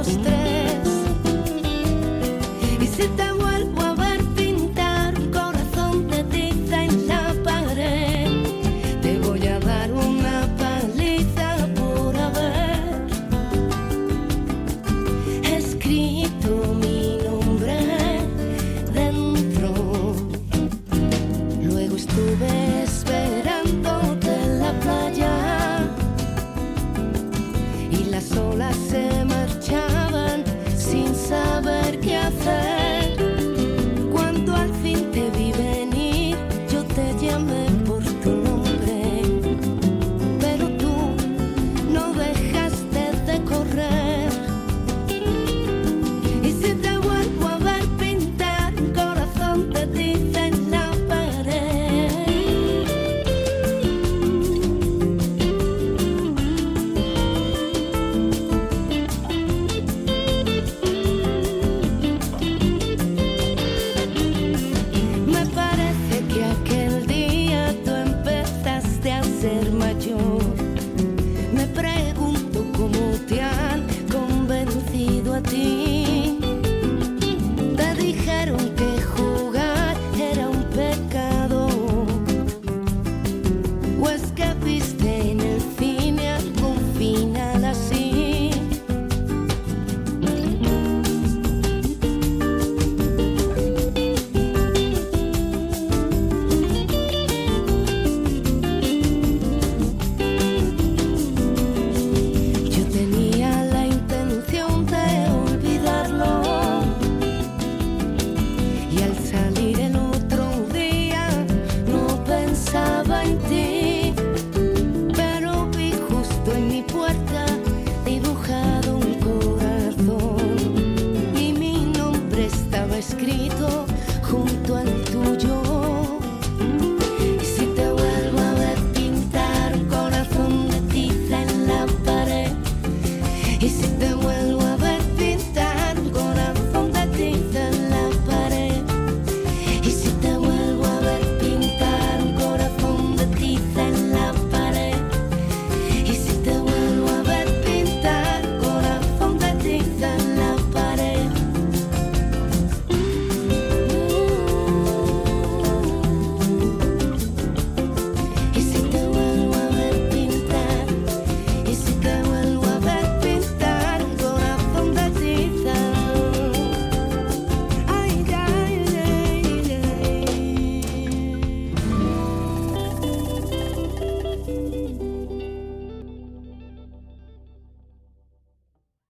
tres. Y si te vuelvo a ver pintar un corazón de tiza en la pared, te voy a dar una paliza por haber escrito mi nombre dentro. Luego estuve esperándote en la playa y las olas se marchaban sin saber qué hacer. Cuando al fin te vi venir, yo te llamé por tu nombre, pero tú no dejaste de correr. Y si te vuelvo a ver pintar un corazón de tiza en la pared, me parece que aquel día tú empezaste a ser mayor. Me pregunto cómo te han convencido a ti. Te dijeron que jugar era un pecado, o es que viste en el cine algún final así. Yo tenía la intención de olvidarlo, y al salir el otro día no pensaba en ti, pero vi justo en mi puerta dibujado un corazón y mi nombre estaba escrito junto al tuyo. Y si te vuelvo a ver pintar un corazón de tiza en la pared, y si te vuelvo